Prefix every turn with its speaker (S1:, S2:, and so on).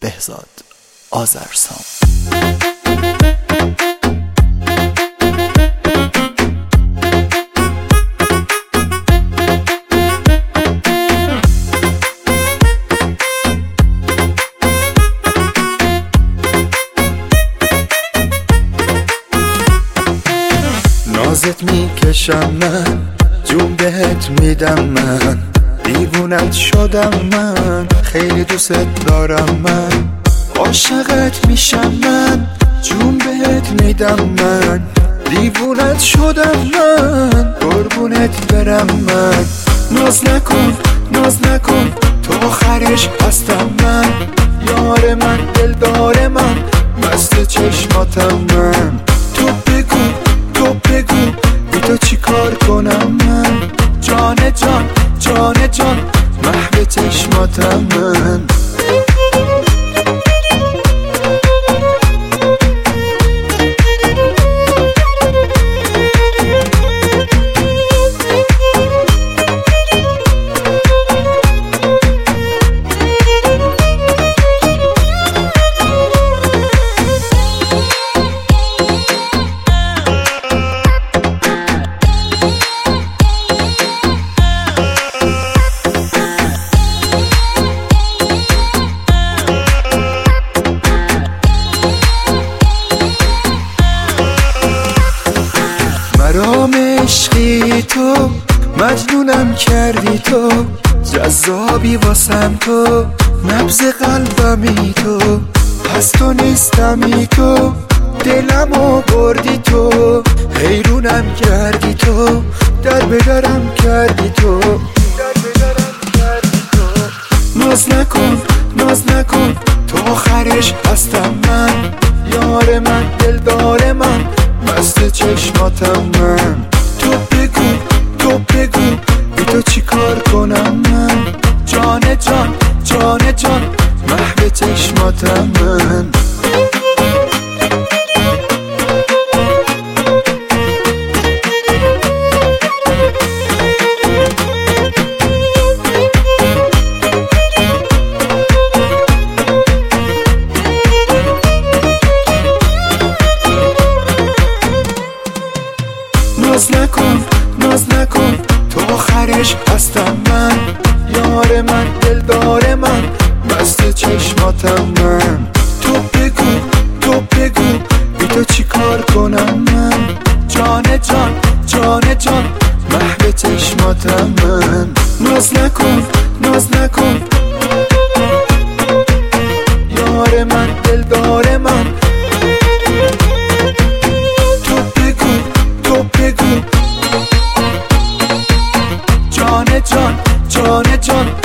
S1: بهزاد آذرسام.
S2: نازت میکشم من، جون بهت میدم من، دیوونت شدم من، خیلی دوست دارم من، عاشقت میشم من، جون بهت میدم من، دیوونت شدم من، قربونت برم من. ناز نکن ناز نکن، تو آخرش هستم من، یار من دلدار من، مست چشماتم من. تو بگو تو بگو بی تو چی کار کنم من، جان جان جان جان محو چشماتم من. مرام عشقی تو، مجنونم کردی تو، جذابی واسم تو، نبض قلبمی تو، پس تو نیستمی تو، دلمو بردی تو، حیرونم کردی تو، در بدرم کردی تو، ناز نکن ناز نکن، تو آخرش هستم من، یار من دلدار من، مست چشماتم من. تو بگو تو بگو بی تو چی کار کنم من، جان جان جان جان محو چشماتم من. ناز نکن ناز نکن، تو آخرش هستم من، یار من دلدار من، مست چشماتم من. تو بگو تو بگو بی تو چی کار کنم من، جان جان جان جان محو چشماتم من. ناز نکن ناز نکن، یار من دلدار من، جان جان جان